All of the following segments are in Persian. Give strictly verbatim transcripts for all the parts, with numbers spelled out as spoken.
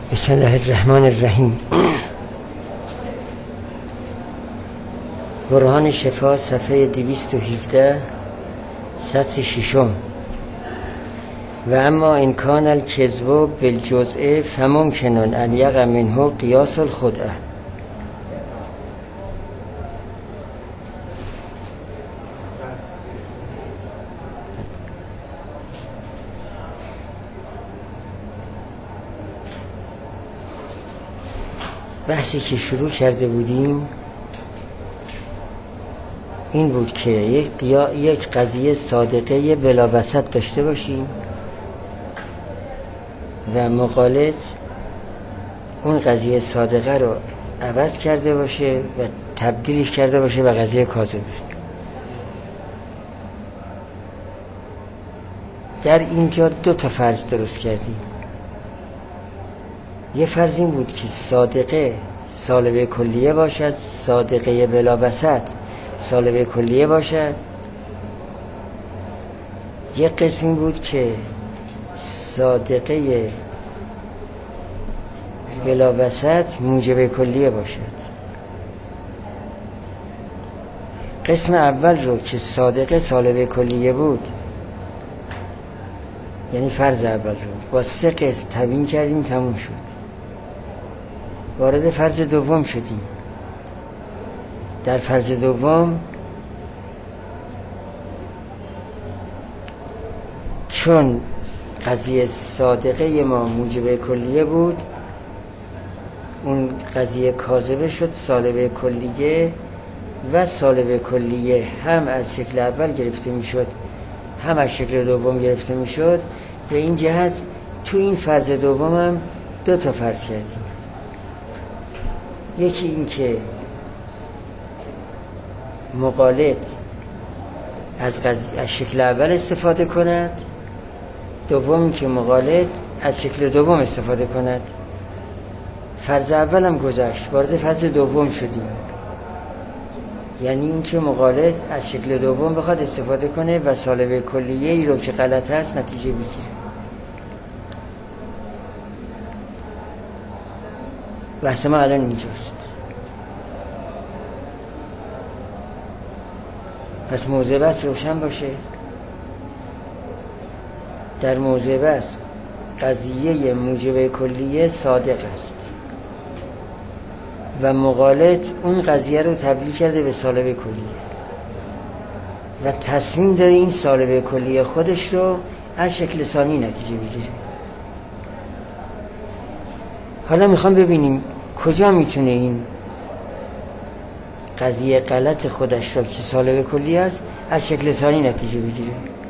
بسم الله الرحمن الرحیم. برهان شفا صفحه دویست و هفده سطر ششم. و اما ان کان الکذب بالجزء فممکن ان یقع منه قیاس الخدعه. بحثی که شروع کرده بودیم این بود که یک, یک قضیه صادقه بلا وسط داشته باشیم و مقالط اون قضیه صادقه رو عوض کرده باشه و تبدیلش کرده باشه به قضیه کاذبه. در اینجا دو تا فرض درست کردیم. یه فرض این بود که صادقه سالبه کلیه باشد، صادقه بلا وسط سالبه کلیه باشد. یه قسم این بود که صادقه بلا وسط موجب کلیه باشد. قسم اول رو که صادقه سالبه کلیه بود، یعنی فرض اول رو با سه قسم تبیین کردیم، تموم شد. وارد فرض دوم شدیم. در فرض دوم چون قضیه صادقه ما موجب کلیه بود، اون قضیه کاذبه شد سالبه کلیه، و سالبه کلیه هم از شکل اول گرفته می شد هم از شکل دوم گرفته می شد. به این جهت تو این فرض دوم هم دو تا فرض کردیم. یکی این که مقالط از, غز... از شکل اول استفاده کند، دوم این که مقالط از شکل دوم استفاده کند. فرض اول هم گذشت، وارد فرض دوم شدیم، یعنی این که مقالط از شکل دوم بخواد استفاده کنه و سالبه کلیه ای رو که غلط هست نتیجه بگیره. بحث ما الان اینجاست. پس موضع بس روشن باشه. در موضع بس قضیه موجب کلیه صادق است و مقالط اون قضیه رو تبدیل کرده به سالبه کلیه و تصمیم داره این سالبه کلیه خودش رو از شکل ثانی نتیجه بگیره. حالا میخوام ببینیم کجا میتونه این قضیه غلط خودش را که سالبه کلیه است از شکل ثانی نتیجه بگیره.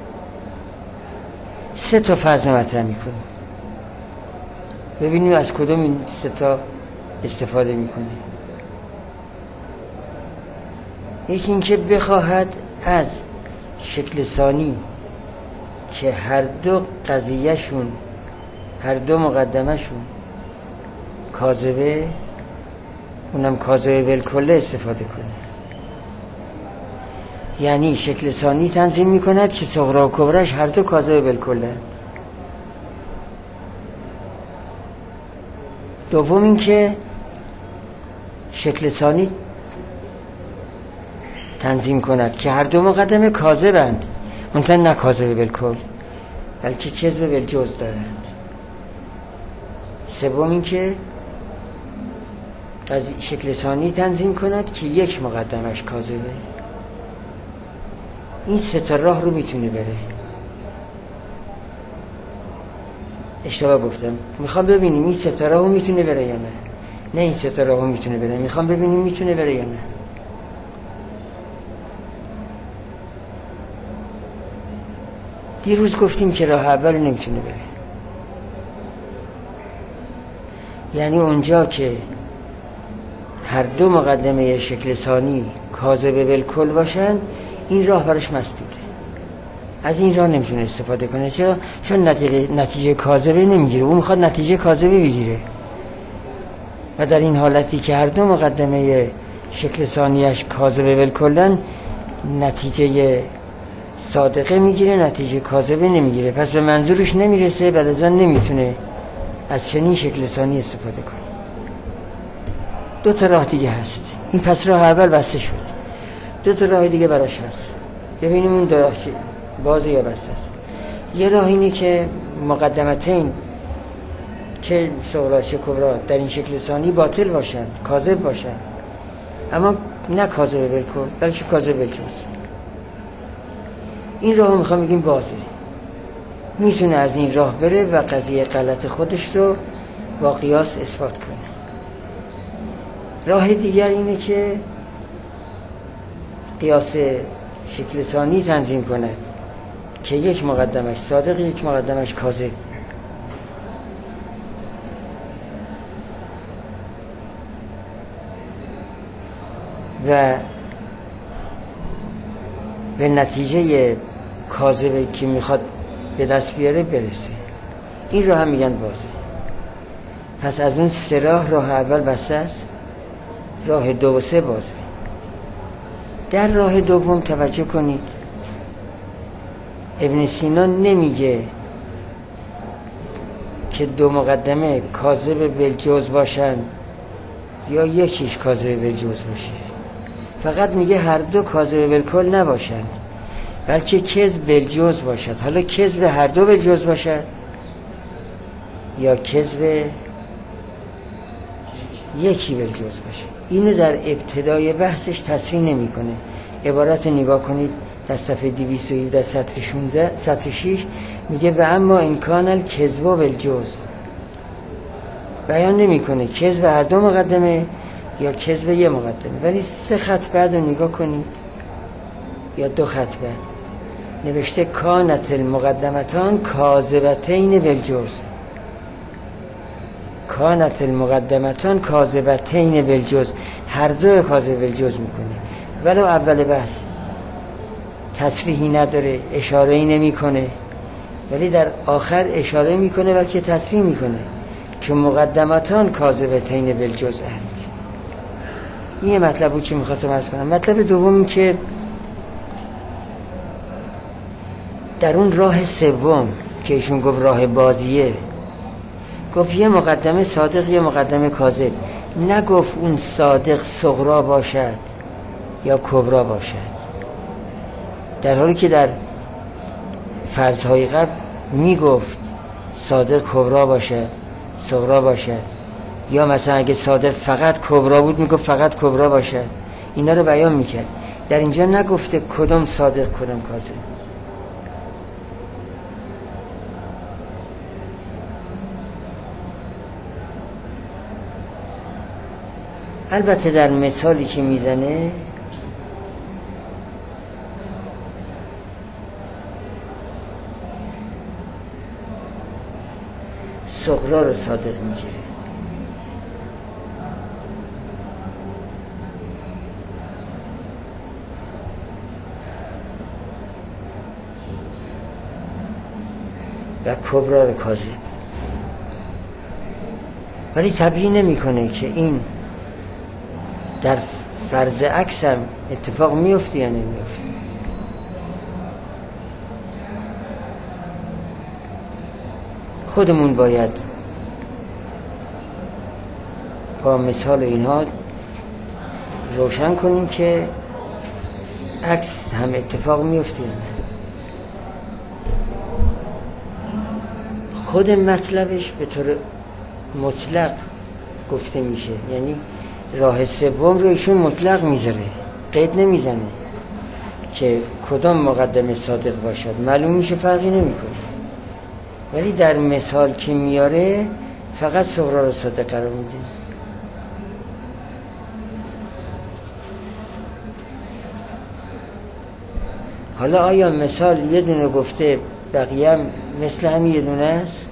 سه تا فرض مطرح میکنه، ببینیم از کدوم این سه تا استفاده میکنه. یکی این که بخواهد از شکل ثانی که هر دو قضیه شون هر دو مقدمه شون کاذبه، اونم کاذبه بالکله استفاده کنه. یعنی شکل ثانی تنظیم میکند که صغرا و کبرش هر دو کاذبه بالکله. دوم این که شکل ثانی تنظیم کند که هر دو مقدمه کاذبند، منتها نه کاذبه بالکل بلکه کذب بالجزء دارند. سوم این که شکل ثانی تنظیم کند که یک مقدمش کاذبه. این سه تا راه رو میتونه بره. اشتباه گفتم، میخوام ببینیم این سه تا راهو میتونه بره یا نه. نه این سه تا راهو میتونه بره، میخوام ببینیم میتونه بره یا نه. دیروز گفتیم که راه اول نمیتونه بره، یعنی اونجا که هر دو مقدمه شکل ثانی کاذبه بالکل باشن این راه براش مسدوده. از این راه نمیتونه استفاده کنه. چرا؟ چون نتیجه, نتیجه کاذبه نمیگیره. اون میخواد نتیجه کاذبه بگیره و در این حالتی که هر دو مقدمه شکل ثانیش کاذبه بالکلن نتیجه صادقه میگیره، نتیجه کاذبه نمیگیره. پس به منظورش نمیرسه، بعد از آن نمیتونه از چنین شکل لسانی استفاده کنیم. دو تا راه دیگه هست. این پس راه اول بسته شد، دو تا راه دیگه براش هست. ببینیم اون دو راه بازه یا بسته است. یه راه اینه که مقدمتین چه صغرا چه کبرا در این شکل لسانی باطل باشن، کاذب باشن، اما نه کاذب بالکل بلکه کاذب بالجزء. این راه میخوام بگیم بازه، میتونه از این راه بره و قضیه غلط خودش رو با قیاس اثبات کنه. راه دیگر اینه که قیاس شکل ثانی تنظیم کند که یک مقدمش صادق یک مقدمش کاذب. و به نتیجه کاذبه که میخواد به دست بیاره برسه. این راه هم میگن بازه. پس از اون سه راه، راه اول بسته است، راه دو و سه بازه. در راه دوم توجه کنید، ابن سینا نمیگه که دو مقدمه کاذب بالجزء باشن یا یکیش کاذب بالجزء باشه، فقط میگه هر دو کاذب بالکل نباشند بلکه کذب بالجزء باشد. حالا کذب هر دو بالجزء باشد یا کذب یکی بالجزء باشه، اینو در ابتدای بحثش تصریح نمیکنه. عبارت نگاه کنید در صفحه دویست و هفده سطر شانزده سطر شش میگه و اما این کان الکذب بالجزء. بیان نمیکنه کذب هر دو مقدمه یا کذب یه مقدمه، ولی سه خط بعد رو نگاه کنید یا دو خط بعد نوشته کانت المقدمتان کاذبتین بالجزء. کانت المقدمتان کاذبتین بالجزء، هر دو کاذب بالجزء میکنه، ولو اول بحث تصریحی نداره، اشاره‌ای نمیکنه، ولی در آخر اشاره میکنه بلکه تصریح میکنه که مقدمتان کاذبتین بالجزء اند. این مطلب بود که میخواستم عرض کنم. مطلب دوم که در اون راه سوم که ایشون گفت راه بازیه، گفت یه مقدمه صادق یه مقدمه کاذب، نگفت اون صادق صغرا باشد یا کبرا باشد، در حالی که در فرضهای قبل میگفت صادق کبرا باشد صغرا باشد، یا مثلا اگه صادق فقط کبرا بود میگفت فقط کبرا باشد. اینا رو بیان میکرد. در اینجا نگفته کدوم صادق کدوم کاذب. البته در مثالی که میزنه صغرا رو صادق میگیره. و کبرا رو کاذب، ولی تبیین نمیکنه که این در فرض عکس هم اتفاق میفته یا نمیفته. خودمون باید با مثال اینها روشن کنیم که عکس هم اتفاق میفته یا نه. خود مطلبش به طور مطلق گفته میشه، یعنی راه سوم رو ایشون مطلق میذاره، قید نمیزنه که کدام مقدمه صادق باشد، معلوم میشه فرقی نمیکنه، ولی در مثال که میاره فقط صغرا رو صادق قرار میده. حالا آیا مثال یه دونه گفته بقیه هم مثل همین یه دونه است؟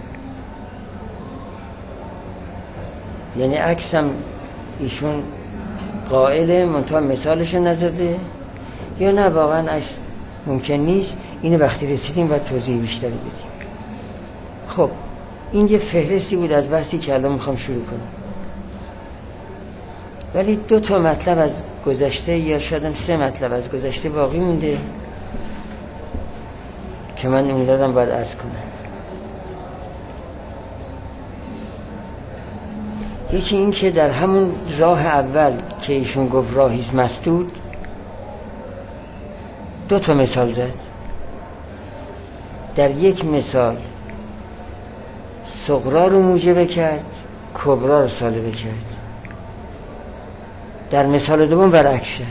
یعنی عکس هم ایشون قائله منتها مثالشو نزده، یا نه واقعا عکس ممکن نیست؟ اینو وقتی رسیدیم و توضیح بیشتری بدیم. خب این یه فهرستی بود از بحثی که الان میخوام شروع کنم، ولی دو تا مطلب از گذشته یا شاید سه مطلب از گذشته باقی مونده که من اون دادم باید عرض کنم. یکی این که در همون راه اول که ایشون گفت راهیست مسدود، دو تا مثال زد. در یک مثال صغرا رو موجب کرد، کبرا رو سالبه کرد. در مثال دوم برعکس شد.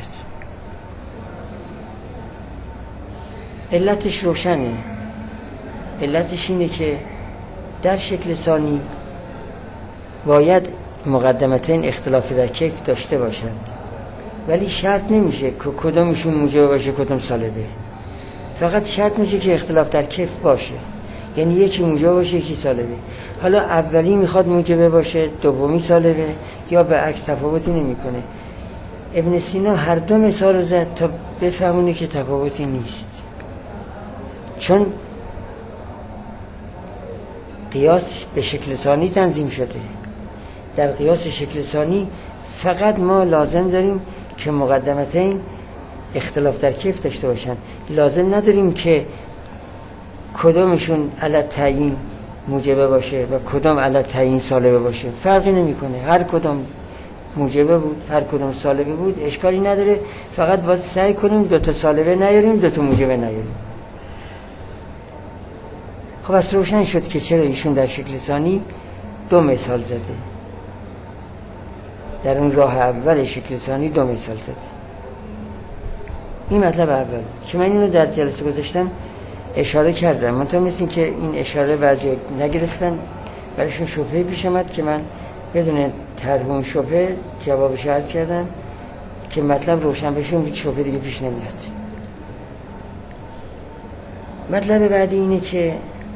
علتش روشنه. علتش اینه که در شکل ثانی باید مقدمتین اختلاف در کیف داشته باشند، ولی شرط نمیشه که کدومشون موجب باشه کدوم سالبه. فقط شرط میشه که اختلاف در کیف باشه، یعنی یکی موجب باشه یکی سالبه. حالا اولی میخواد موجب باشه دومی سالبه یا به عکس، تفاوتی نمیکنه. ابن سینا هر دو مثال زد تا بفهمونه که تفاوتی نیست، چون قیاس به شکل ثانی تنظیم شده. در قیاس شکل ثانی فقط ما لازم داریم که مقدمتین اختلاف در کیف داشته باشن، لازم نداریم که کدومشون علی تعیین موجبه باشه و کدوم علی تعیین سالبه باشه. فرقی نمیکنه، هر کدوم موجبه بود هر کدوم سالبه بود اشکالی نداره. فقط باید سعی کنیم دو تا سالبه نیاریم دو تا موجبه نیاریم. خب از روشن شد که چرا ایشون در شکل ثانی دو مثال زده. در اون راه اول شکل ثانی دو مثال زده. این مطلب اول که من اینو در جلسه گذاشتم اشاره کردم، منتها مثل این که این اشاره بعضی نگرفتن، برایشون شبهه پیش آمد که من بدون طرح اون شبهه جوابش عرض کردم که مطلب روشن بشه، اون شبهه دیگه پیش نمیاد. مطلب بعدی اینه که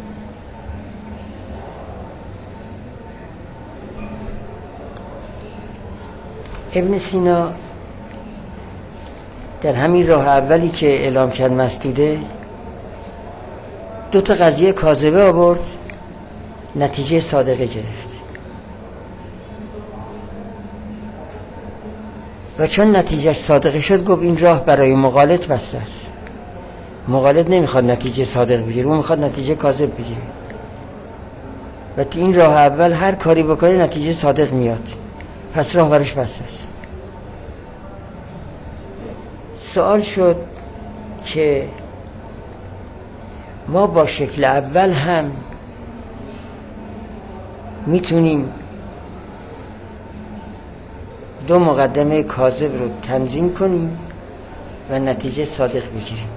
ابن سینا در همین راه اولی که اعلام کرد مسدوده، دو تا قضیه کاذبه آورد، نتیجه صادقه گرفت. و چون نتیجه صادقه شد گفت این راه برای مغالط بسته است. مغالط نمیخواد نتیجه صادق بگیره، اون میخواد نتیجه کاذب بگیره. و تو این راه اول هر کاری بکنه نتیجه صادق میاد، پس راه برش بسته است. سوال شد که ما با شکل اول هم میتونیم دو مقدمه کاذب رو تنظیم کنیم و نتیجه صادق بگیریم،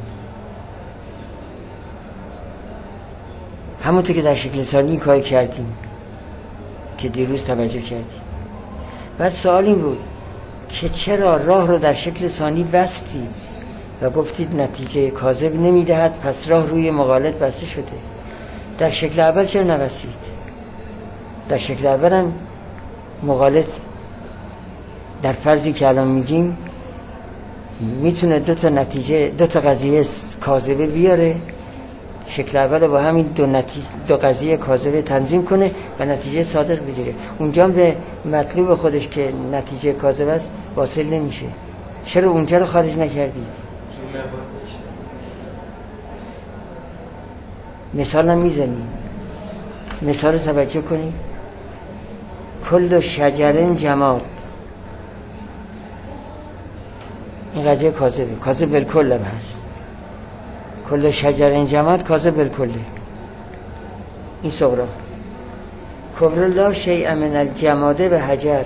همونطور که در شکل ثانی کار کردیم که دیروز توجه کردیم. بعد سوال این بود که چرا راه رو در شکل ثانی بستید و گفتید نتیجه کاذب نمیدهد، پس راه روی مغالط بسته شده. در شکل اول چرا نبستید؟ در شکل اول هم مغالط در فرضی که الان میگیم میتونه دو تا نتیجه دو تا قضیه کاذبه بیاره، شکل اول با همین دو, نتیجه دو قضیه کاذبه تنظیم کنه و نتیجه صادق بگیره. اونجا به مطلوب خودش که نتیجه کاذبه است واصل نمیشه. چرا اونجا رو خارج نکردید؟ مثال هم میزنیم، مثال رو توجه کنید. کل شجرن جماد، این قضیه کاذبه، کاذب بالکل هم هست. کل شجرن جماد کاذب بالکله، این صغرا. کبرا لا شیء من الجماده به حجر،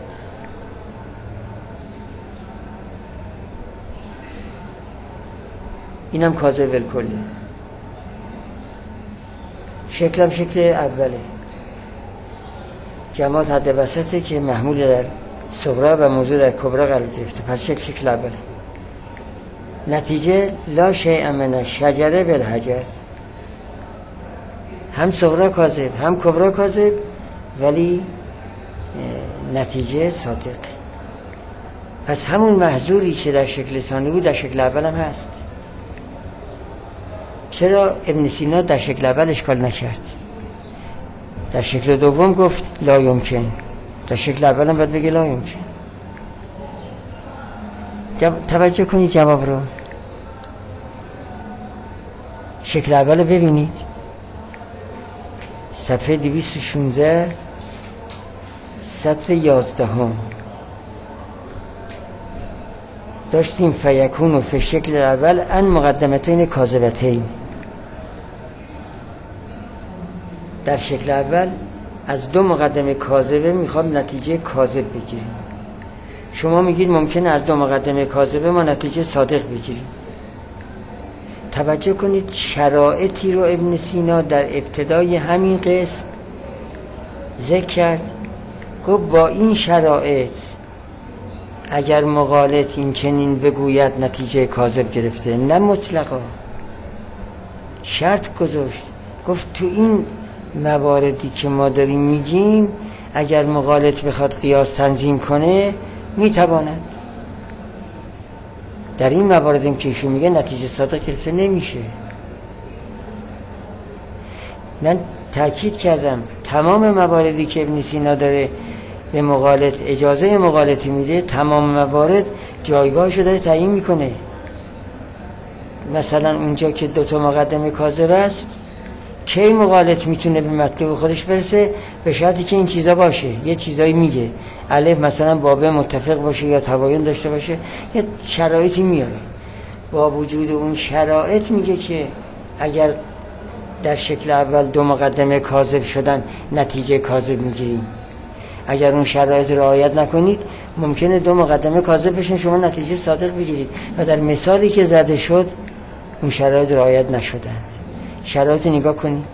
اینم کاذب بالکله. شکلم شکل اوله، جماد حد وسطه که محمول در صغرا و موضوع در کبرا قرار گرفته، پس شکل شکل اوله. نتیجه لا شیء من الشجره بالحجر، هم صغرا کاذب هم کبرا کاذب، ولی نتیجه صادق. پس همون محظوری که در شکل ثانی بود در شکل اول هم هست. چرا ابن سینا در شکل اول اشکال نکرد؟ در شکل دوم گفت لا یمکن، در شکل اول هم باید بگه لا یمکن. توجه کنید جواب رو. شکل اول ببینید، صفحه دویست و شانزده سطر یازدهم داشتیم فیکون و فی شکل اول ان مقدمتین کاذبتین. در شکل اول از دو مقدمه کاذبه میخوام نتیجه کاذب بگیریم. شما میگید ممکنه از دو مقدمه کاذبه ما نتیجه صادق بگیریم. توجه کنید شرایطی رو ابن سینا در ابتدای همین قسم ذکر کرد. گفت با این شرایط اگر مقالط این چنین بگوید نتیجه کاذب گرفته، نه مطلقا، شرط گذاشت. گفت تو این مواردی که ما داریم میگیم اگر مقالط بخواد قیاس تنظیم کنه میتواند. در این مواردیم که ایشون میگه نتیجه صادق گرفته نمیشه. من تأکید کردم تمام مواردی که ابن سینا داره به مقالط اجازه مقالطی میده، تمام موارد جایگاهشو داره تعیین میکنه. مثلا اونجا که دوتا مقدمه کاذب است، کی مقالط میتونه به مطلوب خودش برسه؟ به شرطی که این چیزا باشه. یه چیزایی میگه، الف مثلا بابه متفق باشه یا تباین داشته باشه، یه شرایطی میاره. با وجود اون شرایط میگه که اگر در شکل اول دو مقدمه کاذب شدن نتیجه کاذب میگیریم. اگر اون شرایط رعایت نکنید ممکنه دو مقدمه کاذب بشن شما نتیجه صادق بگیرید. و در مثالی که زده شد اون شرایط رعایت نشدند. شرایط نگاه کنید.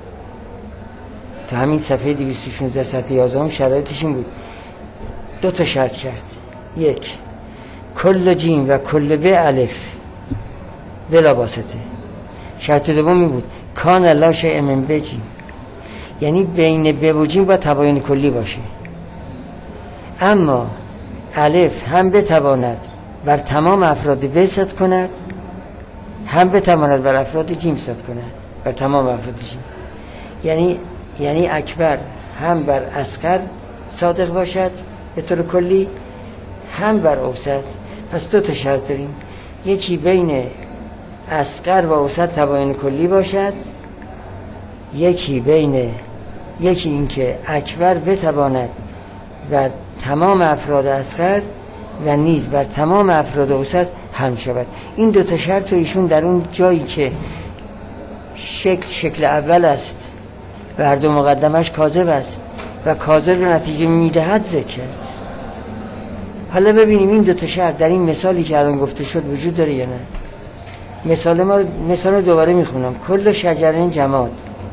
تا همین صفحه دویست و شانزده سطح یازده هم شرایطش این بود. دو تا شرط کرد. یک، کل جیم و کل به الف بلا واسطه. شرط دوم این بود کان لا شیء من بجیم، یعنی بین ب و جیم با تباین کلی باشه. اما الف هم بتواند بر تمام افراد ب صد کند، هم بتواند بر افراد جیم صد کند، بر تمام افراد جیم. یعنی یعنی اکبر هم بر اصغر صادق باشد به طور کلی، هم بر اوسط. پس دو تا شرط داریم. یکی بین اصغر و اوسط تباین کلی باشد، یکی بین یکی این که اکبر بتواند بر تمام افراد اصغر و نیز بر تمام افراد اوسط هم شود. این دو تا شرط رو ایشون در اون جایی که شکل شکل اول است و هر دو مقدمش کاذب است و کاذب رو نتیجه میدهد ذکر کرد. حالا ببینیم این دو تا شرط در این مثالی که الان گفته شد وجود داره یا نه. مثال ما مثال رو دوباره میخونم. کل شجرین جماد،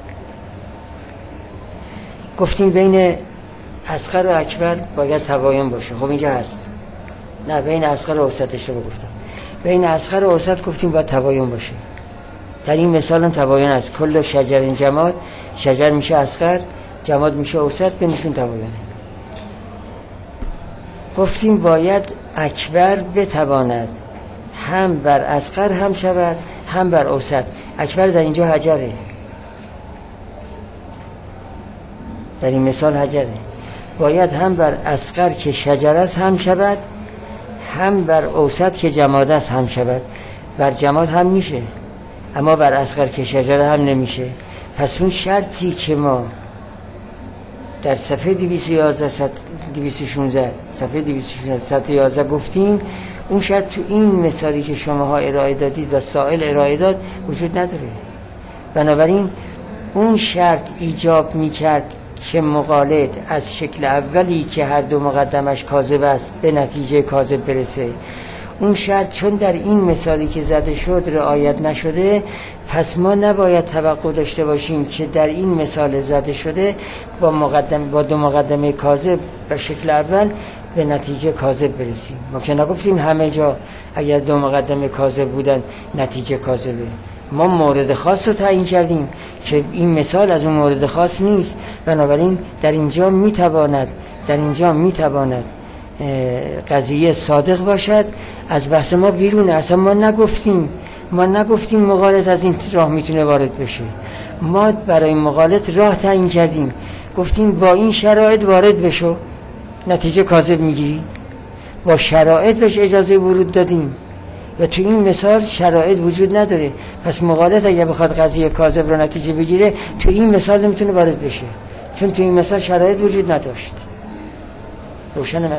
گفتیم بین اصغر و اکبر باید تباین باشه. خب اینجا هست. نه، بین اصغر و اوسطش رو گفتم. بین اصغر و اوسط گفتیم باید تباین باشه. در این مثال هم تباین است. کل شجرین جماد، شجر میشه اصغر، جماد میشه اوسط، بینشون تباینه. گفتیم باید اکبر بتواند هم بر اصغر هم شود هم بر اوسط. اکبر در اینجا حجره، در این مثال حجره. باید هم بر اصغر که شجر است هم شود، هم بر اوسط که جماد است هم شود. بر جماد هم میشه اما بر اصغر که شجر هم نمیشه. پس اون شرطی که ما در صفحه دویست و یازده دویست و شانزده صفحه دویست و شانزده سطح یازده گفتیم، اون شرط تو این مثالی که شماها ارائه دادید و سائل ارائه داد وجود نداره. بنابراین اون شرط ایجاب میکرد که مقالط از شکل اولی که هر دو مقدمش کاذب است به نتیجه کاذب برسه. اون شرط چون در این مثالی که زده شد رعایت نشده، پس ما نباید توقع داشته باشیم که در این مثال زده شده با مقدم با دو مقدمه کاذب به شکل اول به نتیجه کاذب برسیم. ما که نگفتیم همه جا اگر دو مقدمه کاذب بودن نتیجه کاذبه. ما مورد خاص رو تعیین کردیم که این مثال از اون مورد خاص نیست. بنابراین در اینجا میتواند در اینجا میتواند قضیه صادق باشد. از بحث ما بیرونه. اصلا ما نگفتیم ما نگفتیم مقالط از این راه میتونه وارد بشه. ما برای مقالط راه تعیین کردیم، گفتیم با این شرایط وارد بشو نتیجه کاذب میگیری. با شرایط بهش اجازه ورود دادیم و تو این مثال شرایط وجود نداره. پس مقالط اگه بخواد قضیه کاذب رو نتیجه بگیره تو این مثال نمیتونه وارد بشه، چون تو این مثال شرایط وجود نداشت. روشن مطلب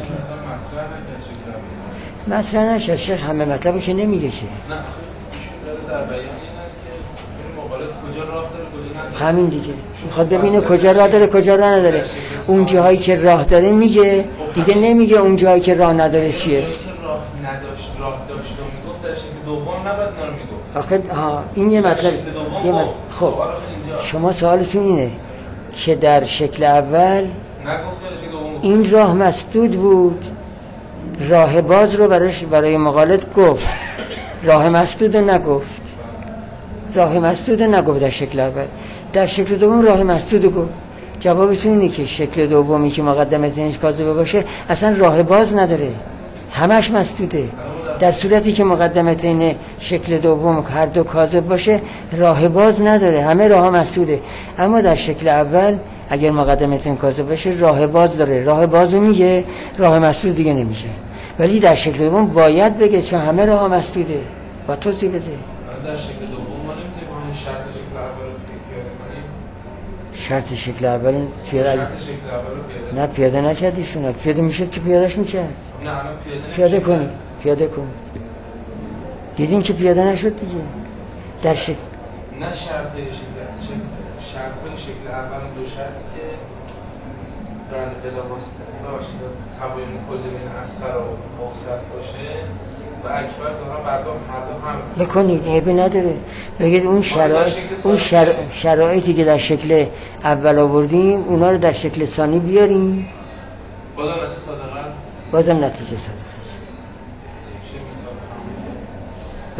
مطرح نشد. شیخ همه مطلبو که نمیگه که. نه ایشون در بیان این است که این مقالط کجا راه داره کجا نداره. همین دیگه میخواد ببینه کجا راه داره کجا راه نداره. اون جاهایی که راه داره میگه، دیگه نمیگه اون جاهایی که راه نداره چیه. جایی که راه نداشت راه داشت و میگفت در شکل دوم نباید اینا رو میگفت. آخه ها این یه مطلب. یه مطلب. خب شما سوالتون اینه که در شکل اول این راه مسدود بود، راه باز رو برایش برای مقالط گفت، راه مسدود رو نگفت. راه مسدود رو نگفت در شکل اول. در شکل دوم راه مسدود رو گفت. جوابتون اینه که شکل دومی که مقدمتش کاذبه باشه اصلا راه باز نداره، همش مسدوده. در صورتی که مقدمتین شکل دوم هر دو کاذب باشه راه باز نداره، همه راه مسدوده. اما در شکل اول اگر مقدمتین کاذب باشه راه باز داره، راه باز رو میگه، راه مسدود دیگه نمیشه. ولی در شکل دوم باید بگه چون همه راه مسدوده. با توضیح بده. در شکل دوم ما نمیتونیم همون شرط شکل اول رو پیاده کنیم. شرط شکل اول پیاده شرط شکل اول رو پیاده نه پیاده نکردیشون. پیاده میشد که پیادهش میکرد. نه الان پیاده پیاده کنید پیاده کن. دیدین که پیاده نشد دیگه. در شکل نه شرط شکل شرط شکل اول دو شرطی که دارن بلا واسطه تباین کلی بین اصغر و اوسط باشه و اکبر ظاهرا بر دو هر دو هم بکنید. عیبی نداره. بگید اون شرایط اون شر... شرایطی که در شکل اول آوردیم اونا رو در شکل ثانی بیاریم. بازم نتیجه صادقه است. بازم نتیجه صادقه است. چه مثال بله.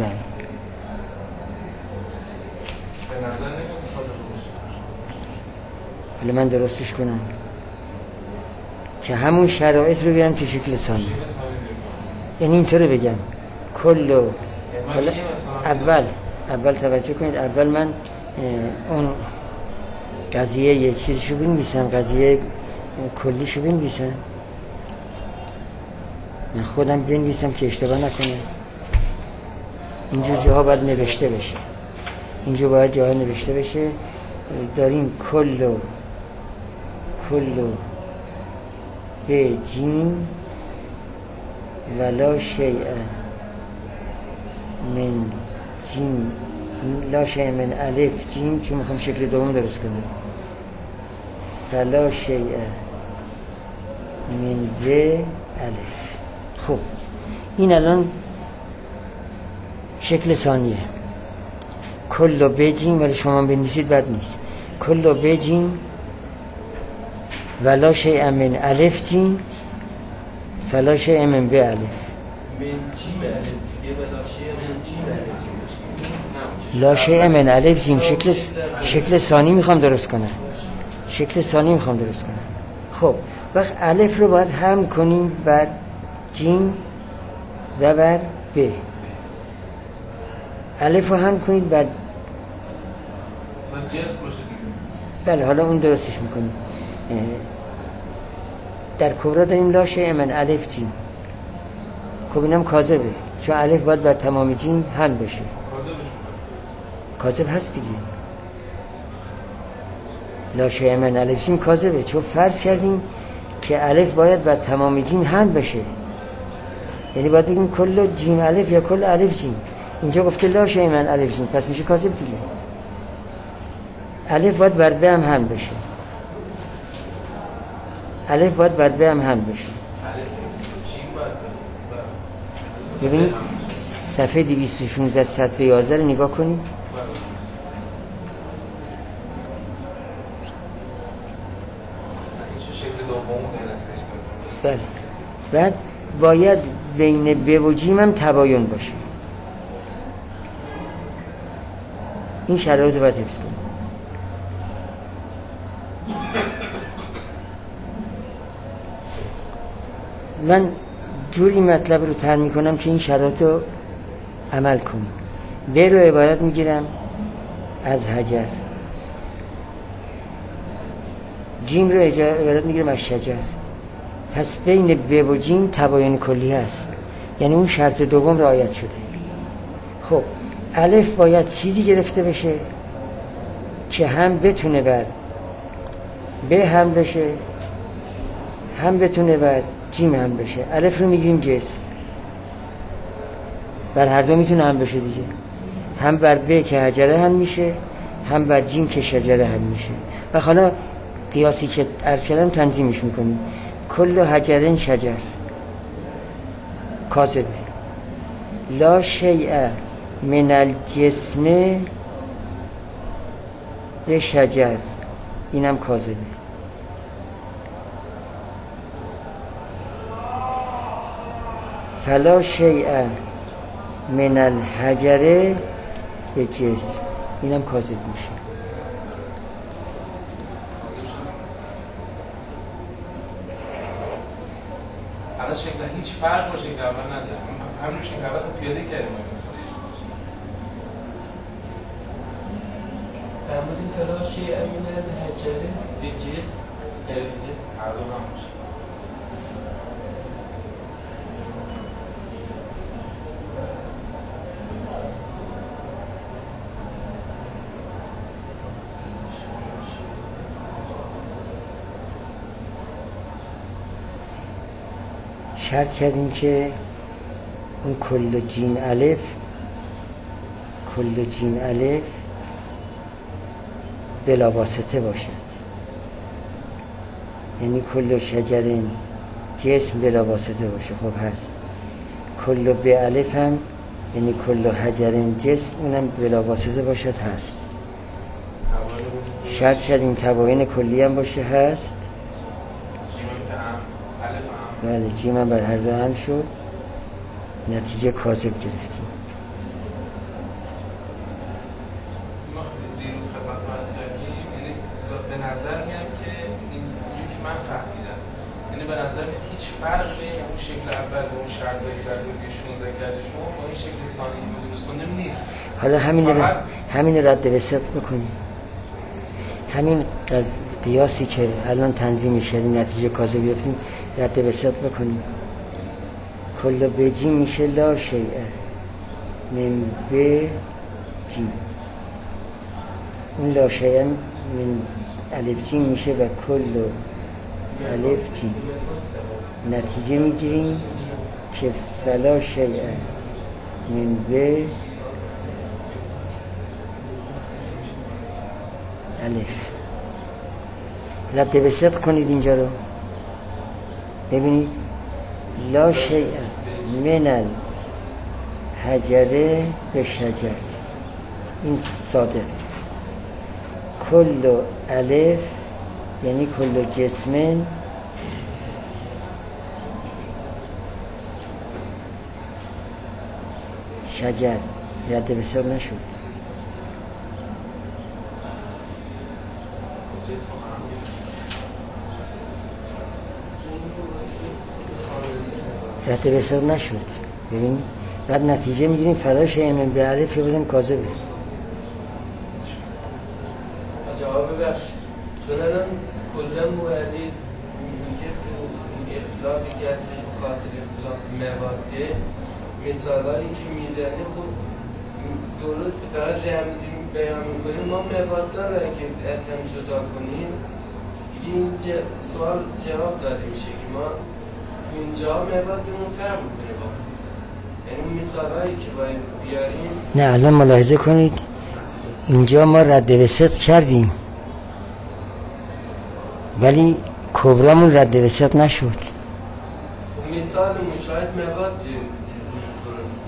به نظر نمیاد صادق باشه. ولی من درستش کنم که همون شرایط رو بیارم تو شکل ثانی. یعنی اینطوری بگم کلو اول اول توجه کنید. اول من اون قضیه یه چیزشو بنویسم، قضیه کلیشو بنویسم، من خودم بنویسم که اشتباه نکنه. اینجور جاها باید نوشته بشه، اینجا باید جاها نوشته بشه. داریم کلو کلو به جیم ولا شیء من جیم لا شیء من الف جیم، چون میخوام شکل دوم درست کنم. ولا شیء من ب الف. خب این الان شکل ثانیه. کلو به جیم، ولی شما بنویسید بد نیست. کلو به جیم ولا شیء من الف جیم فلا شیء من ب الف. من جیم الف دیگه ولا شیء من جیم الف. لا شیء من الف جیم شکل شکل ثانی میخوام درست کنم. شکل ثانی میخوام درست کنم. خب وقت الف رو باید هم کنیم بر جیم و بر ب. الف رو هم کنید بر مثلا جنس باشه دیگه. بله حالا اون درستش میکنیم. در کبرا داریم لا شیء من الف جیم. خب اینم کاذبه چون الف باید بر تمام جیم هم بشه. کاذب هست دیگه. لا شیء من الف جیم کاذبه چون فرض کردیم که الف باید بر تمام جیم هم بشه. یعنی باید بگیم کل جیم الف یا کل الف جیم. اینجا گفته لا شیء من الف جیم، پس میشه کاذب دیگه. الف باید بر ب هم هم بشه. الف باید بر ب هم هم بشه. ببینید صفحه دویست و شانزده سطر یازده رو نگاه کنید. بله. بعد باید بین ب و جیم هم تباین باشه. این شرایط رو باید حفظ کنید. من جوری مطلب رو طرح میکنم که این شرایط رو عمل کنیم. ب رو عبارت میگیرم از حجر، جیم رو عبارت میگیرم از شجر. پس بین ب و جیم تباین کلی هست، یعنی اون شرط دوم رعایت شده. خب الف باید چیزی گرفته بشه که هم بتونه بر ب هم بشه، هم بتونه بر جیم هم بشه. الف رو میگیم جسم، بر هر دو میتونه هم بشه دیگه، هم بر ب که حجره هم میشه، هم بر جیم که شجره هم میشه. و حالا قیاسی که عرض کردم تنظیمش میکنیم. کل حجرن شجر کاذبه، لا شیء من الجسم به شجر، اینم کاذبه. فلا شیء من الحجر به جسم، اینم کاذب میشه. الان شکل هیچ فرق باشه که اول نداره، همین شکل اول پیاده کردیم مثلا فرمودیم فلا شیء من الحجر به جسم درسته، هر دو هم باشه. شرط کردیم که اون کل جیم الف، کل جیم الف بلا واسطه باشد، یعنی کل شجرین جسم بلا واسطه باشه. خب هست. کل به الف هم یعنی کل حجرین جسم اونم بلا واسطه باشد، هست. شرط کردیم تباین کلی هم باشه، هست. بله جیم هم بر هر دو هم شد، نتیجه کاذب گرفتیم. ما دیروز خدمت رو عرض کردیم، یعنی به نظر میاد که این که من فهمیدم، یعنی به نظر میاد هیچ فرق بین اون شکل اول و اون شرطی که از شانزده کرده شما با این شکل ثانی که درست کنیم نیست. حالا همین رو همین رو رد به صدق بکنیم. همین از قیاسی که الان تنظیم شدیم نتیجه کاذب گرفتیم رد به صدق بکنیم. کل به جیم میشه لا شیء من به جیم، اون لا شیء من الف جیم میشه و کل الف جیم. نتیجه میگیریم که فلا شیء من به الف. رد به صدق کنید اینجا رو ببینید. لا شیء من الحجره به شجر، این صادق. کل الف یعنی کل جسم شجر، رد به صدق نشد. رد به صدق نشد. ببین بعد نتیجه میگیریم فلا شیء من به الف که بازم کاذبه. جواب بخش چون الان کلا مولدی میگه تو اختلافی که هستش بخاطر اختلاف مواده، مثالایی که میزنه خود درست فقط رمزی بیان میکنیم. ما مواد داره که از هم جدا کنیم این سوال جواب داده میشه که ما تو اینجا موادمون فرق میکنه با یعنی مثالایی که باید بیاریم. نه الان ملاحظه کنید اینجا ما رد به صدق کردیم ولی کبرامون رد به صدق نشد. مثال مشاهد مواد درست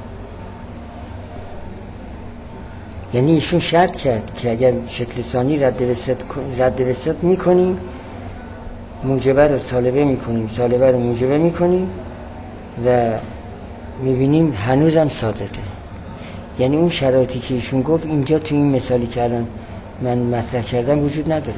یعنی ایشون شرط کرد که اگر شکل ثانی رد به صدق رد به صدق میکنیم موجبه رو سالبه میکنیم، سالبه رو موجبه میکنیم و میبینیم هنوزم صادقه. یعنی اون شرایطی که ایشون گفت اینجا تو این مثالی که الان من مطرح کردم وجود نداره.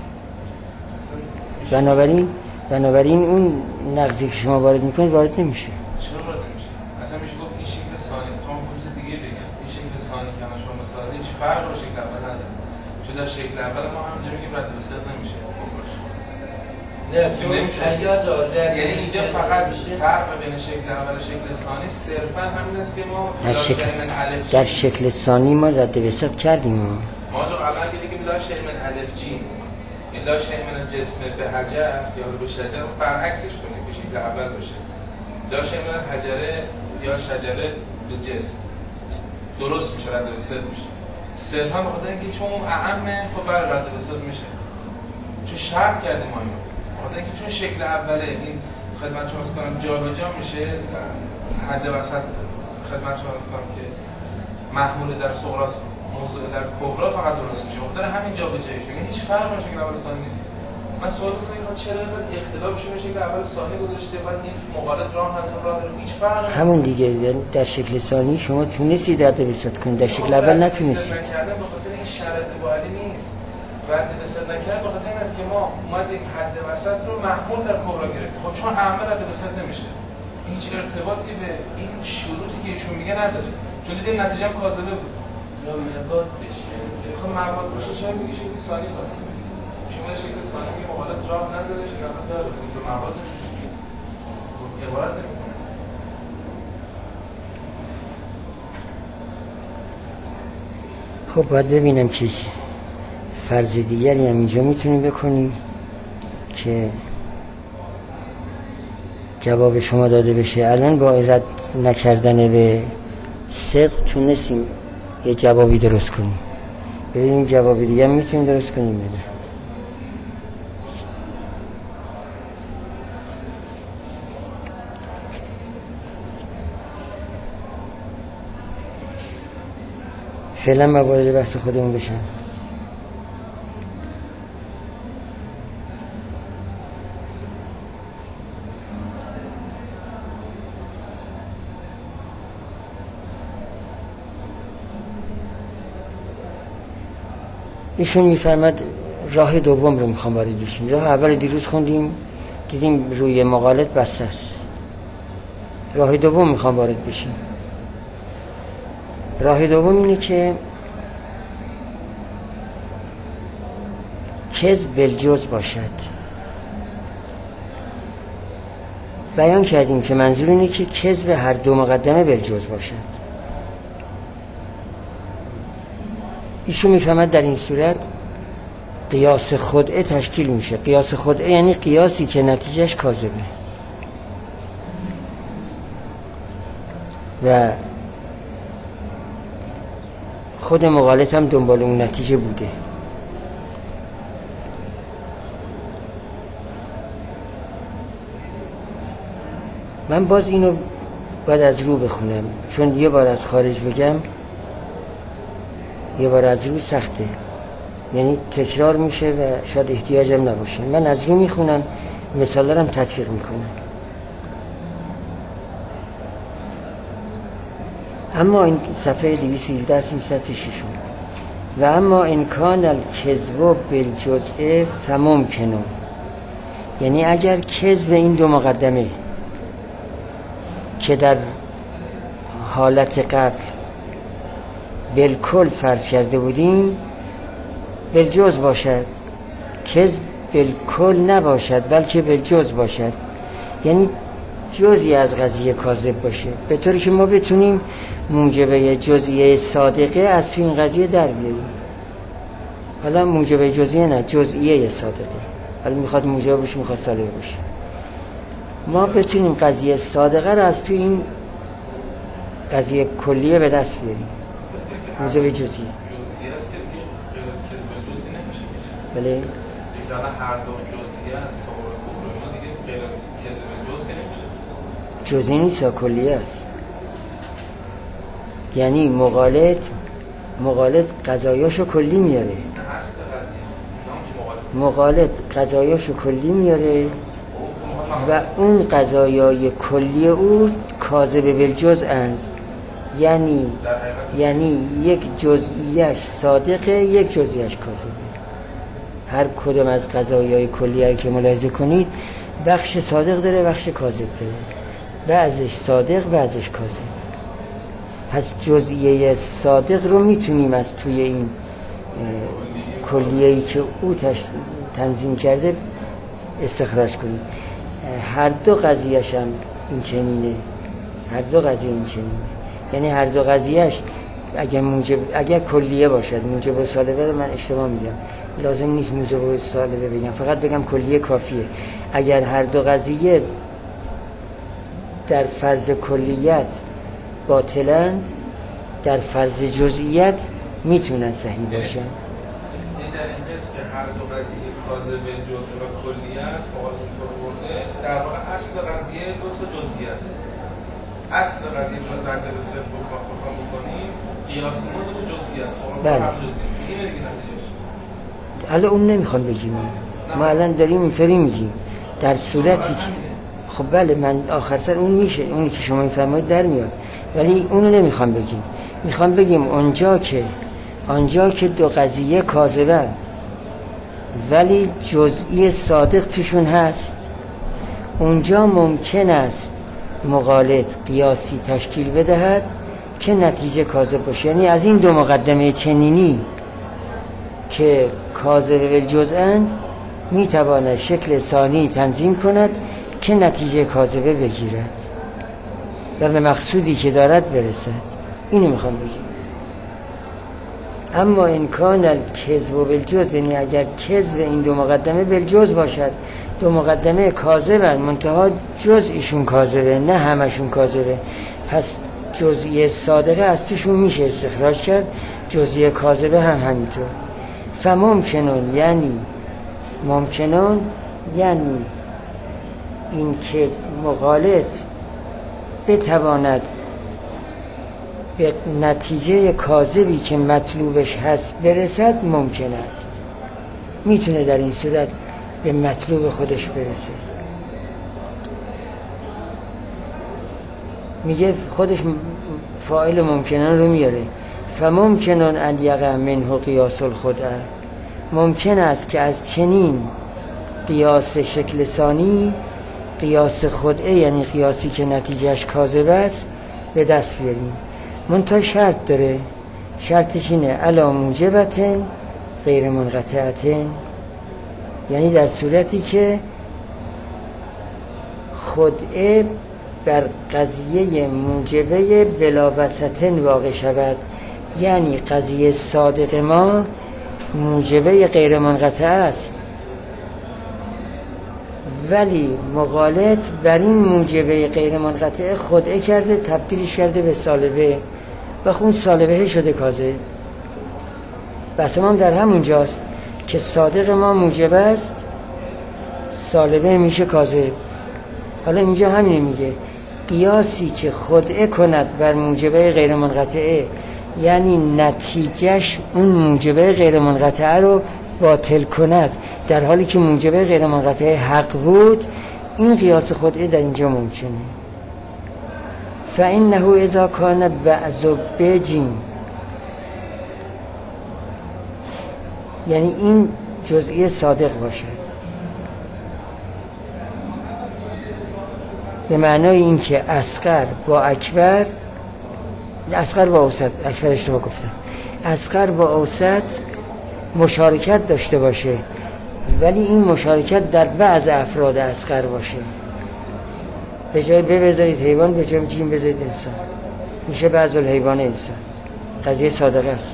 بنابراین بنابراین اون نقضی که شما وارد میکنید وارد نمیشه. چرا وارد نمیشه؟ اصلا میشه گفت این شکل ثانی، تا اون چیز دیگه بگم این شکل ثانی که شما مثلا هیچ فرق با شکل اول نداره. چون در شکل اول ما همونجا میگیم رد به صدق نمیشه. نه چون نمیشه. یعنی اینجا فقط فرق بین شکل اول و شکل ثانی صرفا همین است که ما در شکل در شکل ثانی ما رد به صدق کردیم. ما جو اول که بگیم لا شیء من الف جیم لا شیء من الجسم به حجر یا به شجر برعکسش کنید به شکل اول باشه. لا شیء من حجره یا شجره به جسم درست میشه، رد به صدر میشه. صدر هم بخاطر اینکه چون اهمه خب بر رد به صدر میشه، چون شرط کردیم ما اینو، بخاطر اینکه چون شکل اوله این خدمتتون عرض کنم جابجا میشه، حد وسط خدمتتون عرض کنم که محمول در صغرا موضوع در کبرا فقط درست میشه، بخاطر همین جابجایی شده، یعنی هیچ فرق با شکل اول ثانی نیست. من سوال می‌کنم چرا اختلاف شده شکل اول ثانی گذاشته بعد این مقالط راه نداره، راه داره، هیچ فرقی نمی‌کنه. همون دیگه، یعنی در شکل ثانی شما تونستید رد به صدر کنید، در شکل اول نتونستید. رد نکردن به خاطر این شرط واحدی نیست. رد به صدر نکردن به خاطر این است که ما اومدیم حد وسط رو محمول در کبرا گرفتیم. خب چون اعمال رد به صدر نمیشه، هیچ ارتباطی به این شروطی که ایشون میگه نداره. چون دیدیم نتیجه هم کاذبه بود. یا مواد بشه. خب مواد باشه چرا میگه شکل ثانی باشه؟ شما شکل ثانی میگه مقالط راه نداره، شکل اول داره. تو مواد عبارت نمیکنه. خب باید ببینم که فرض دیگری هم اینجا میتونیم بکنیم که جواب شما داده بشه. الان با رد نکردن به صدق تونستیم یه جوابی درست کنیم، ببینیم جوابی دیگه هم میتونیم درست کنیم یا نه. فعلا موارد بحث خودمون بشن. ایشون میفرماد راه دوم رو میخوام وارد بشیم. راه اول دیروز خوندیم دیدیم روی مقالط بسته است. راه دوم میخوام وارد بشیم. راه دوم اینه که کذب بالجز باشد. بیان کردیم که منظور اینه که کذب هر دو مقدمه بالجز باشد. ایشون میفهمد در این صورت قیاس خدعه تشکیل میشه. قیاس خدعه یعنی قیاسی که نتیجهش کاذبه و خود مقالط هم دنبال اون نتیجه بوده. من باز اینو باید از رو بخونم، چون یه بار از خارج بگم یه بار از رو سخته، یعنی تکرار میشه و شاید احتیاجم نباشه. من از رو میخونم، مثال دارم تطبیق میکنم. اما این صفحه دویست و هفده سیصد و شش و اما امکان الکذب بالجزء فممکن، یعنی اگر کذب این دو مقدمه که در حالت قبل بالکل فرض کرده بودیم بالجز باشد، کذب بالکل نباشد بلکه بالجز باشد، یعنی جزئی از قضیه کاذب باشه، به طوری که ما بتونیم موجبه جزئیه صادقه از تو این قضیه در بیاریم. حالا موجبه جزئیه نه، جزئیه صادقه، حالا میخواد موجبه باشه میخواد صادقه باشه، ما بتونیم قضیه صادقه رو از تو این قضیه کلیه به دست بیاریم. موجبه جزئیه جزئی است که دیگه غیر از کذب جزئی نمیشه. بله دیگه هر دو جزئی است و کبرا دیگه غیر کذب جزئی نمیشه. جزئی نیست، کلیه است. یعنی مقالط مقالط قضایاشو کلی میاره، مقالط قضایاشو کلی میاره و اون قضایای کلی او کاذب بالجزء اند، یعنی یعنی یک جزئیش صادقه یک جزئیش کاذبه. هر کدوم از قضایای کلیه که ملاحظه کنید بخش صادق داره بخش کاذب داره، بعضش صادق بعضش کاذب. پس جزئیه صادق رو میتونیم از توی این کلیه‌ای که او تنظیم کرده استخراج کنیم. هر دو قضیه‌ش هم این چنینه، هر دو قضیه این چنینه، یعنی هر دو قضیه‌اش اگر موجب اگر کلیه باشد موجب صادقه، من اشتباه میگم، لازم نیست موجب و سالبه بگم، فقط بگم کلیه کافیه. اگر هر دو قضیه در فرض کلیت باطلند، در فرض جزئیت میتونن صحیح باشن. این در اینجاست که هر دو قضیه کاذب جزئی و کلیه است، مقابل طور برده در واقع اصل قضیه دو تا جزئی است. اصل قضیه رو در درس بخوام بکنیم قیاس ما دو تا جزئی است، بله. هم جزئی. اینه دیگه نتیجهش. حالا اون نمیخوام بگیم، ما الان داریم اینطوری میگیم در صورتی که خب بله من آخر سر اون میشه، اونی که شما میفرمایید در میاد، ولی اونو نمیخوام بگیم. میخوام بگیم اونجا که آنجا که دو قضیه کاذبند ولی جزئی صادق توشون هست، اونجا ممکن است مغالط قیاسی تشکیل بدهد که نتیجه کاذب باشه. یعنی از این دو مقدمه چنینی که کاذب بالجزءاند میتواند شکل ثانی تنظیم کند که نتیجه کاذبه بگیرد و به مقصودی که دارد برسد. اینو میخوام بگم. اما امکان الکذب بالجزء، یعنی اگر کذب این دو مقدمه بالجزء باشد، دو مقدمه کاذبن منتها جزئیشون کاذبه نه همشون کاذبه، پس جزئی صادقه از توشون میشه استخراج کرد، جزئی کاذبه هم همینطور. فممکنون یعنی ممکنون یعنی این که مغالط بتواند به نتیجه کاذبی که مطلوبش هست برسد ممکن است، میتونه در این صورت به مطلوب خودش برسه. میگه خودش فاعل ممکنان رو میاره. فممکنون ان یقع منه قیاس الخدعه، ممکن است که از چنین قیاس شکل ثانی قیاس خدعه، یعنی قیاسی که نتیجهش کاذب است، به دست بیاریم. منتها شرط داره، شرطش اینه علا موجبتن غیر منقطعتن، یعنی در صورتی که خدعه بر قضیه موجبه بلا وسطن واقع شود، یعنی قضیه صادق ما موجبه غیر منقطع است ولی مغالط بر این موجبه غیر منقطع خدعه کرده، تبدیلش کرده به سالبه و خون سالبه شده کاذب. بس ما هم در همون جاست که صادق ما موجب است، سالبه میشه کاذب. حالا اینجا همین میگه قیاسی که خدعه کند بر موجبه غیر منقطعه، یعنی نتیجهش اون موجبه غیر منقطعه رو باطل کند در حالی که موجبه غیر منقطعه حق بود، این قیاس خدعه در اینجا ممکنه. فإنه اذا کان بعض بجین، یعنی این جزئی صادق باشد به معنای این که اصغر با اکبر، اصغر با اوسط، اکبر اشتباه گفتم، اصغر با اوسط مشارکت داشته باشه ولی این مشارکت در بعض افراد اصغر باشه. به جای ب بذارید حیوان، به جای جیم بذارید انسان، میشه بعض الحیوان انسان. قضیه صادقه است.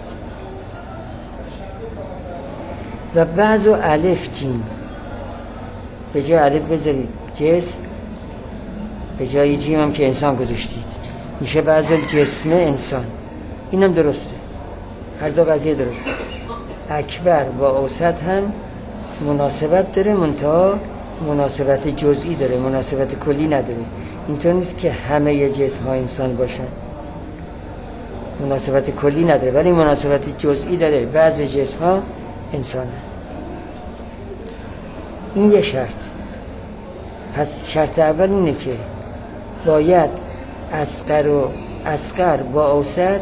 و بعض الف جیم، به جای الف بذارید جسم، به جای جیم هم که انسان گذاشتید، میشه بعض الجسم انسان. اینم درسته، هر دو قضیه درسته. اکبر با اوسط هم مناسبت داره، منتها مناسبت جزئی داره، مناسبت کلی نداره. اینطور نیست که همه جسم ها انسان باشن، مناسبت کلی نداره ولی مناسبت جزئی داره، بعض جسم ها انسان. این یه شرط. پس شرط اول اینه که باید اصغر و اصغر با اوسط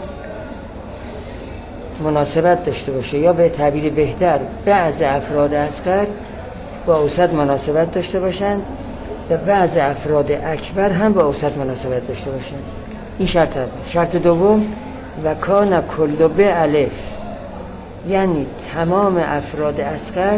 مناسبت داشته باشه، یا به تعبیر بهتر بعض افراد اصغر با اوسط مناسبت داشته باشند و بعض افراد اکبر هم با اوسط مناسبت داشته باشند. این شرط اول. شرط دوم و کان کل به الف، یعنی تمام افراد اصغر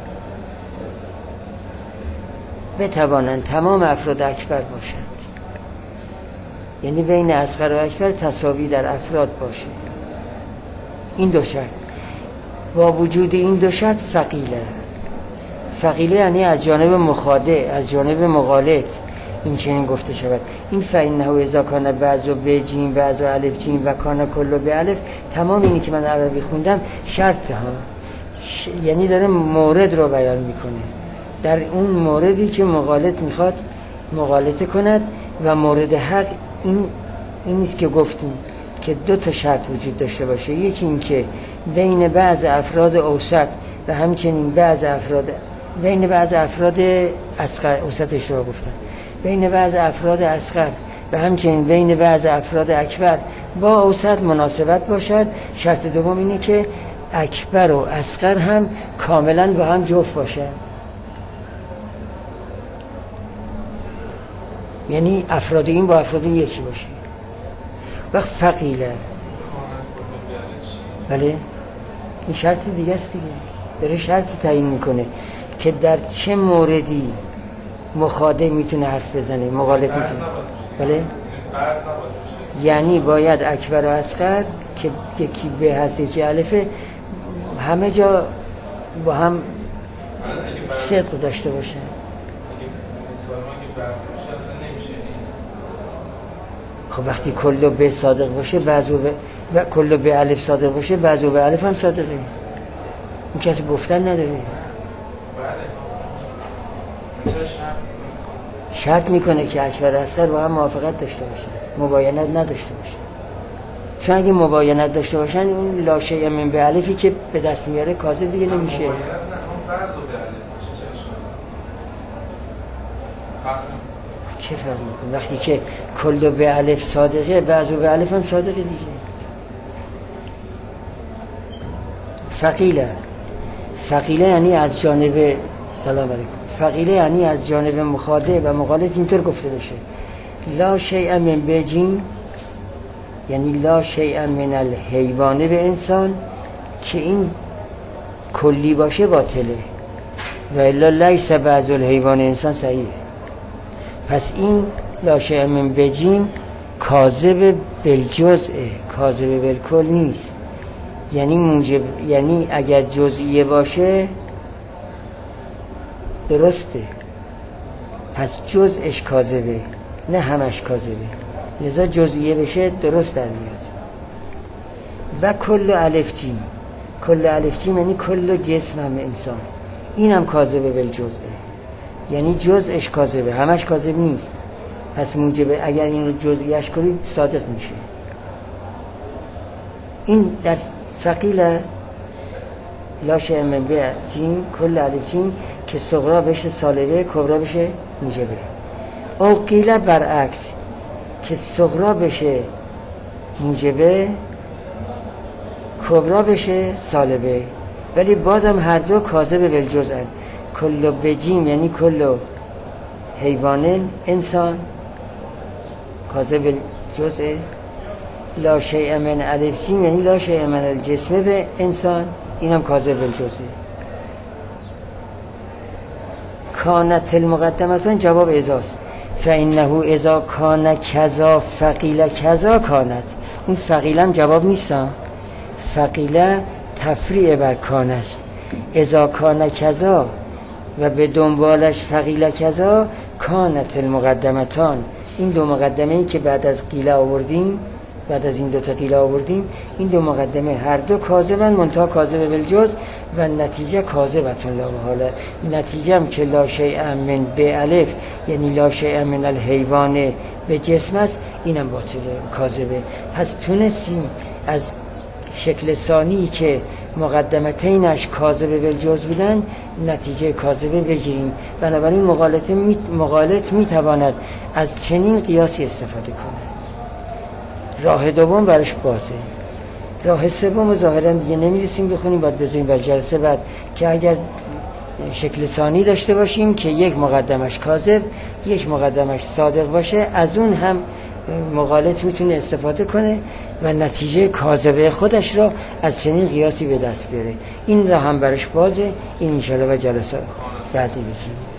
بتوانند تمام افراد اکبر باشند، یعنی بین اصغر و اکبر تساوی در افراد باشه. این دو شرط. با وجود این دو شرط فقیله. فقیله یعنی از جانب مخادع، از جانب مغالط این چنین گفته شود. این فإنه اذا کان بعض به جیم بعض الف جیم و کان کل به الف، تمام اینی که من عربی خوندم شرط ها، ش... یعنی داره مورد رو بیان میکنه. در اون موردی که مغالط میخواد مغالطه کند و مورد حق این این نیست که گفتیم که دو تا شرط وجود داشته باشه. یکی این که بین بعض افراد اوسط و همچنین بعض افراد بین بعض افراد اصغر، اوسط اشتباه گفتم، بین بعض افراد اصغر و همچنین بین بعض افراد اکبر با اوسط مناسبت باشد. شرط دوم اینه که اکبر و اصغر هم کاملا با هم جفت باشد، یعنی افراد این با افراد این یکی باشه. وقت فقیله، بله این شرط دیگه است دیگه، داره شرط تعیین میکنه که در چه موردی مخاطب میتونه حرف بزنه، مغالط میتونه. بله یعنی باید اکبر و اصغر که یکی به هست یکی الفه همه جا با هم صدق داشته باشه. خب وقتی کلو به صادق باشه بعضو به و کلو به الف صادق باشه بعضو به الف هم صادقه، این کسی گفتن نداره. شرط میکنه که اکبر اصغر با هم موافقت داشته باشن، مباینت نداشته باشن. چون اگه مباینت داشته باشن اون لا شیء من به الفی که به دست میاره کاذب دیگه نمیشه. چه فرق میکنه وقتی که کل به الف صادقه بعضو به الف هم صادقه دیگه. فقیله، فقیله یعنی از جانب سلام علیکم فقیله یعنی از جانب مخاطب و مغالط اینطور گفته بشه لا شیء من بجین، یعنی لا شیء من الحیوان به انسان، که این کلی باشه باطله و الا لیس بعض الحیوان انسان صحیحه. پس این لا شیء من بجین کاذب بالجزء، کاذب بالکل نیست. یعنی موجب، یعنی اگر جزئیه باشه درسته، پس جزءش کاذبه نه همش کاذبه، لذا جزئیه بشه درست در میاد. و کل الف جیم، کل الف جیم یعنی کل جسم هم انسان، این هم کاذبه بالجزء، یعنی جزءش کاذبه همش کاذب نیست. پس موجبه اگر این رو جزئیش کنید صادق میشه. این در فقیله لا شیء من بجیم کل الف جیم که صغرا بشه سالبه کبرا بشه موجبه. او قیله برعکس که صغرا بشه موجبه کبرا بشه سالبه، ولی بازم هر دو کاذب بالجزءن. کل بجیم یعنی کل حیوان انسان کاذب بالجزء. لا شیء من الف جیم یعنی لا شیء من الجسم به انسان، اینم کاذب بالجزء. کانت المقدمتون جواب ازاست. فانه اذا کان کذا فقیل کذا کانت، اون فقیلم جواب نیست، فقیله تفریع بر کان است. اذا کان کذا و به دنبالش فقیل کذا کانت المقدمتان، این دو مقدمه ای که بعد از قیله آوردیم، بعد از این دو تا قیله آوردیم، این دو مقدمه هر دو کاذبن منتها کاذب بالجزء و نتیجه کاذبتون لا محاله. نتیجه هم که لا شیء من به الف یعنی لا شیء من الحیوان به جسم است، اینم باطله کاذبه. پس تونستیم از شکل ثانی که مقدمتینش کاذبه بالجزء بودن نتیجه کاذبه بگیریم. بنابراین مغالطه می مغالط میتواند از چنین قیاسی استفاده کند. راه دوم برش بازه. راه سوم ظاهرا دیگه نمیرسیم بخونیم، باید بذاریم بر جلسه بعد که اگر شکل ثانی داشته باشیم که یک مقدمش کاذب یک مقدمش صادق باشه، از اون هم مغالط میتونه استفاده کنه و نتیجه کاذبه خودش را از چنین قیاسی به دست بیاره. این را هم برش بازه. این انشاءالله و جلسه بعدی بگیم.